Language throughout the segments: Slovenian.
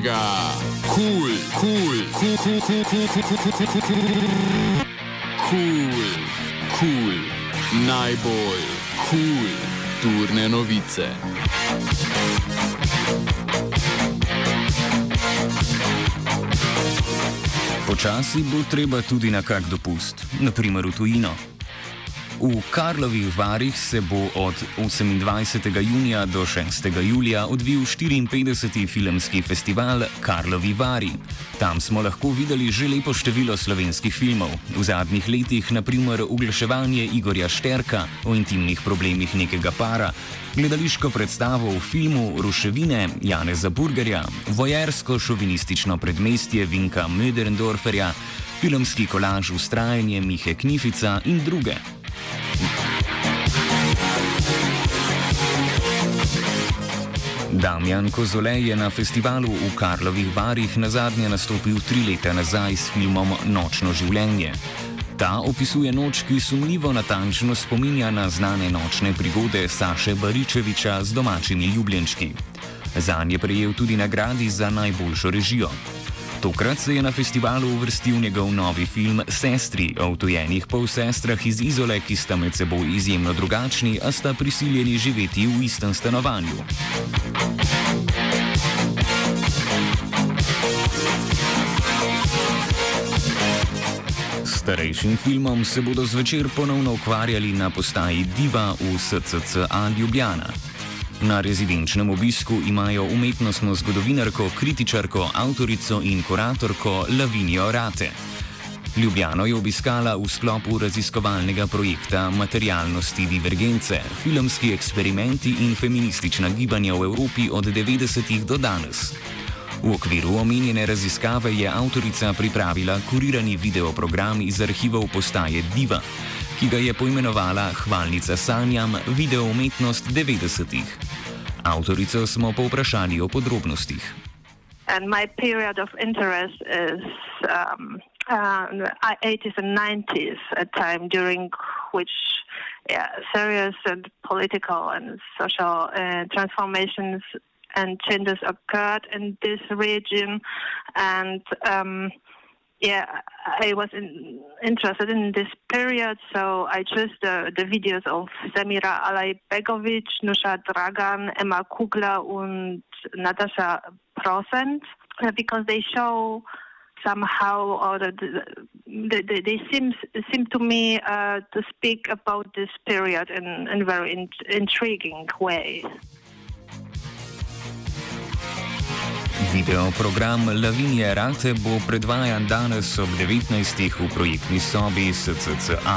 mega kul. Najbolj kul turne novice. Počasi bo treba tudi na kak dopust, naprimer v tujino. V Karlovih Varih se bo od 28. junija do 6. julija odvil 54. filmski festival Karlovi Vari. Tam smo lahko videli že lepo število slovenskih filmov. V zadnjih letih naprimer Uglaševanje Igorja Šterka o intimnih problemih nekega para, gledališko predstavo v filmu Ruševine Janeza Burgerja, vojersko-šovinistično predmestje Vinka Möderndorferja, filmski kolaž Ustrajanje Mihe Knifica in druge. Damjan Kozole je na festivalu v Karlovih Varih nazadnje nastopil 3 leta nazaj s filmom Nočno življenje. Ta opisuje noč, ki sumljivo natančno spominja na znane nočne prigode Saše Baričeviča z domačimi ljubljenčki. Zanj je prejel tudi nagradi za najboljšo režijo. Tokrat se je na festivalu uvrstil njegov novi film Sestri o odtujenih polsestrah iz Izole, ki sta med seboj izjemno drugačni, a sta prisiljeni živeti v istem stanovanju. S starejšim filmom se bodo zvečer ponovno ukvarjali na postaji Diva v SCCA Ljubljana. Na rezidenčnem obisku imajo umetnostno zgodovinarko, kritičarko, avtorico in kuratorko Lavinijo Rate. Ljubljano je obiskala v sklopu raziskovalnega projekta Materialnosti divergence, filmski eksperimenti in feministična gibanja v Evropi od 90-ih do danes. V okviru omenjene raziskave je avtorica pripravila kurirani videoprogram iz arhivov postaje Diva, ki ga je poimenovala Hvalnica sanjam, videoumetnost 90-ih. Avtorico smo povprašali o podrobnostih. And my period of interest is 80s and 90s, a time during which serious and political and social transformations and changes occurred in this region, and I was interested in this period, so I chose the videos of Semira Alajbegovic, Nusha Dragan, Emma Kugler and Natasha Prosent, because they show somehow, or they seem to me to speak about this period in a very intriguing way. Videoprogram Lavinije Rate bo predvajan danes ob 19. v projektni sobi SCCA.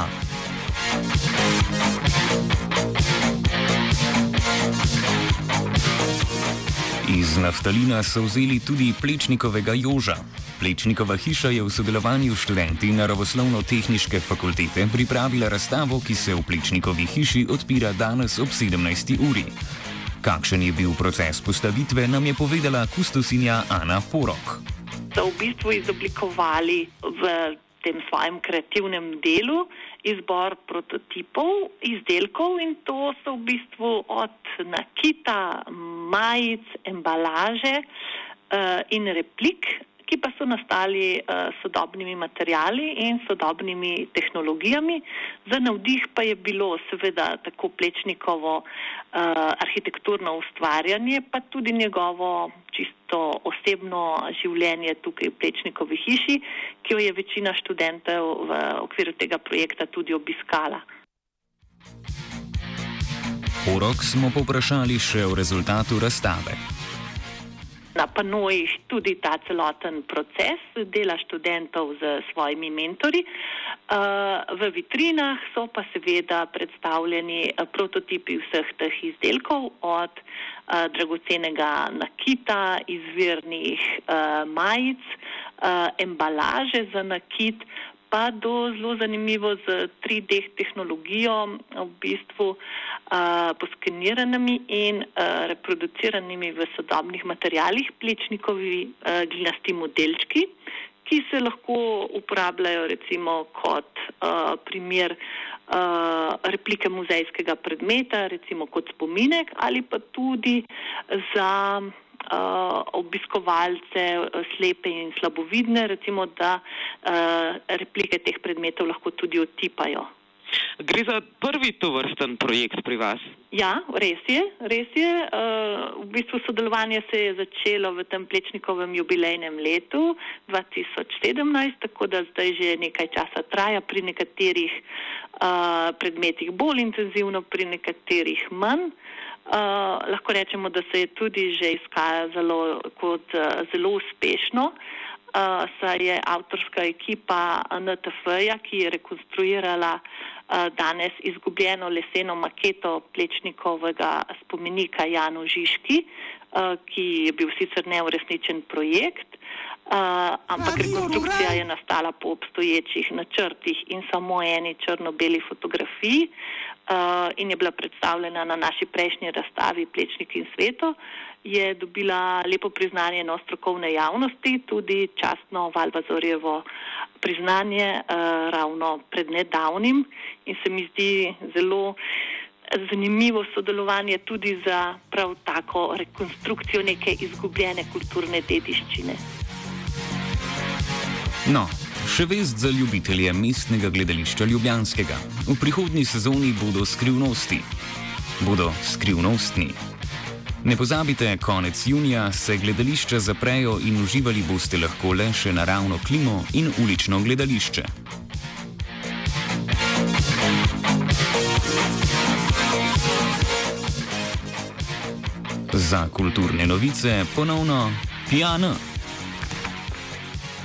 Iz naftalina so vzeli tudi Plečnikovega Joža. Plečnikova hiša je v sodelovanju s študenti Naravoslovno-tehniške fakultete pripravila razstavo, ki se v Plečnikovi hiši odpira danes ob 17. uri. Kakšen je bil proces postavitve, nam je povedala kustosinja Ana Porok. So v bistvu izoblikovali v tem svojem kreativnem delu izbor prototipov, izdelkov, in to so v bistvu od nakita, majic, embalaže in replik, ki pa so nastali sodobnimi materiali in sodobnimi tehnologijami. Za navdih pa je bilo seveda tako Plečnikovo arhitekturno ustvarjanje, pa tudi njegovo čisto osebno življenje tukaj v Plečnikovi hiši, ki jo je večina študentov v okviru tega projekta tudi obiskala. Porok smo povprašali še o rezultatu razstave. Na panojih tudi ta celoten proces dela študentov z svojimi mentorji. V vitrinah so pa seveda predstavljeni prototipi vseh teh izdelkov, od dragocenega nakita, izvirnih majic, embalaže za nakit, pa do zelo zanimivo z 3D tehnologijo, v bistvu poskeniranimi in reproduciranimi v sodobnih materialih Plečnikovi glinasti modelčki, ki se lahko uporabljajo recimo kot primer replike muzejskega predmeta, recimo kot spominek, ali pa tudi za obiskovalce, slepe in slabovidne, recimo, da replike teh predmetov lahko tudi otipajo. Gre za prvi tovrsten projekt pri vas? Ja, res je. V bistvu sodelovanje se je začelo v tem Plečnikovem jubilejnem letu 2017, tako da zdaj že nekaj časa traja, pri nekaterih predmetih bolj intenzivno, pri nekaterih manj. Lahko rečemo, da se je tudi že izkazalo kot zelo uspešno, saj je avtorska ekipa NTF-ja, ki je rekonstruirala danes izgubljeno leseno maketo Plečnikovega spomenika Janu Žižki, ki je bil sicer neuresničen projekt, ampak rekonstrukcija je nastala po obstoječih načrtih in samo eni črno-beli fotografiji in je bila predstavljena na naši prejšnji razstavi Plečnik in sveto, je dobila lepo priznanje na strokovne javnosti, tudi častno Valvazorjevo priznanje ravno pred nedavnim in se mi zdi zelo zanimivo sodelovanje tudi za prav tako rekonstrukcijo neke izgubljene kulturne dediščine. No, še vest za ljubitelje mestnega gledališča ljubljanskega. V prihodnji sezoni bodo skrivnostni. Ne pozabite, konec junija se gledališča zaprejo in uživali boste lahko le še naravno klimo in ulično gledališče. Za kulturne novice ponovno Pijana.